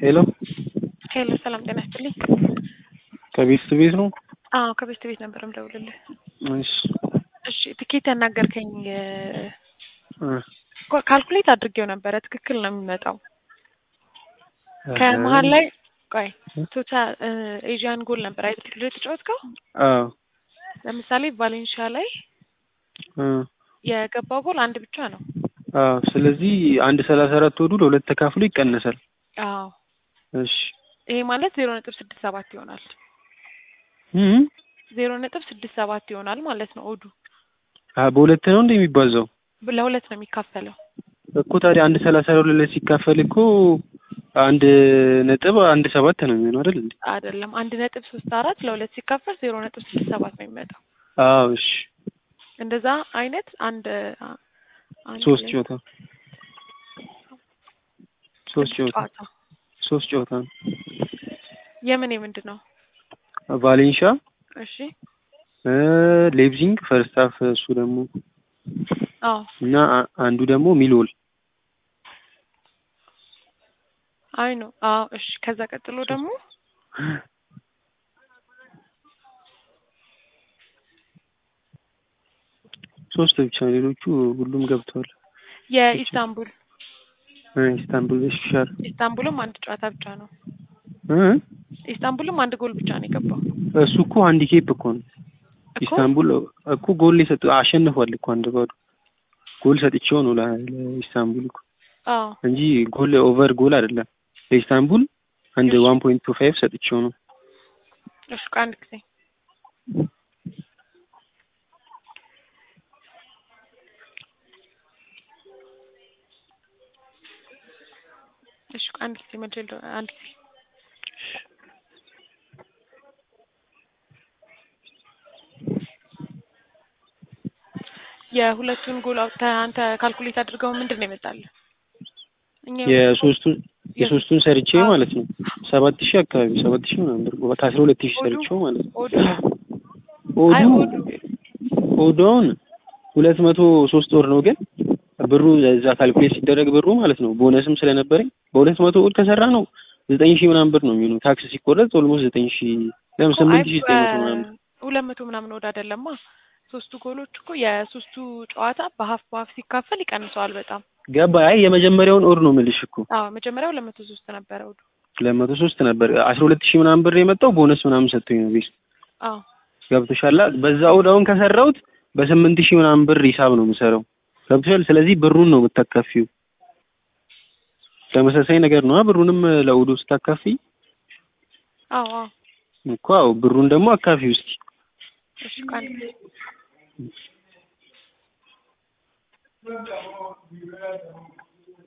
ሄሎ ሄሎ ሰላም ጤና ይስጥልኝ። ከቤት ቤት ነው? አዎ ከቤት ቤት ነበር የምደውልልህ። እሺ እሺ ትኬት ያናገርከኝ ካልኩሌት አድርጌው ነበረ። ትክክል ነው የሚመጣው። ከመሀል ላይ ቆይ ቶታል ኤዥያን ጎል ነበር አይደል የተጫወትከው? አዎ ለምሳሌ ቫሌንሺያ ላይ የገባው ጎል አንድ ብቻ ነው። አዎ ስለዚህ 1.34 ወዱ ለሁለት ተካፍሎ ይቀነሳል። አዎ እሺ ይሄ ማለት 0.67 ይሆናል። 0.67 ይሆናል ማለት ነው ኦዱ። በሁለት ነው እንደሚባዛው? ለሁለት ነው የሚካፈለው እኮ ታዲያ 1.32 ሲካፈል እኮ 1.17 ነው የሚሆነው አይደል እንዴ? አይደለም 1.34 ለሁለት ሲካፈል 0.67 ነው የሚመጣው። አዎ እሺ እንደዛ አይነት አንድ ሶስት ጨዋታ የምን ምንድነው? ቫሌንሺያ እሺ ሌፕዚንግ ፈርስት ሃፍ እሱ ደግሞ እና አንዱ ደግሞ ሚሎል አይ ነው። እሺ ከዛ ቀጥሎ ደግሞ ሶስት ብቻ ሌሎቹ ሁሉም ገብተዋል። የኢስታንቡል ይሻር ኢስታንቡልም አንድ ጨዋታ ብቻ ነው። ኢስታንቡልም አንድ ጎል ብቻ ነው የገባው። እሱ እኮ ሃንዲኬፕ እኮ ነው። ኢስታንቡል እኮ ጎል ሊሰጡ አሸንፏል እኮ አንድ ባዶ ጎል ሰጥቼው ነው ለኢስታንቡል እኮ እንጂ ጎል ኦቨር ጎል አይደለም። ለኢስታንቡል አንድ 1.25 ሰጥቼው ነው። እሺ ቃንድ ጊዜ እሺ አንድ ጊዜ መጀል አንድ ጊዜ የሁለቱን ጎል አንተ ካልኩሌት አድርገው ምንድነው ይመጣል? የሶስቱን ሰርቼ ማለት ነው 7000 አካባቢ 7000 ምናምን ብር 12000 ሰርቼው ማለት ነው። ኦዶን 203 ወር ነው ግን ብሩ እዛ ካልኩሌት ሲደረግ ብሩ ማለት ነው ቦነስም ስለነበረኝ በ200 ወር ከሰራ ነው 9000 ምናምን ብር ነው የሚሆነው። ታክስ ሲቆረጥ ኦልሞስት 9000 ለምን 8900 ምናምን 200 ምናምን ወደ አይደለማ። ሶስቱ ጎሎች እኮ የሶስቱ ጨዋታ በሀፍ ሲካፈል ይቀንሰዋል በጣም ገባ። አይ የመጀመሪያውን ኦር ነው የምልሽ እኮ። መጀመሪያው 203 ነበር ኦዱ 203 ነበር 12000 ምናምን ብር የመጣው ቦነስ ምናምን ሰጥቶኝ ነው ቤት። ገብቶሻል? በዛ ኦዳውን ከሰራሁት በ8000 ምናምን ብር ሂሳብ ነው የምሰራው። ገብቶሻል? ስለዚህ ብሩን ነው የምታካፊው። ተመሳሳይ ነገር ነው ብሩንም ለኦዶ ስታካፊ። እኮ ብሩን ደግሞ አካፊው እስቲ። እሺ ቃል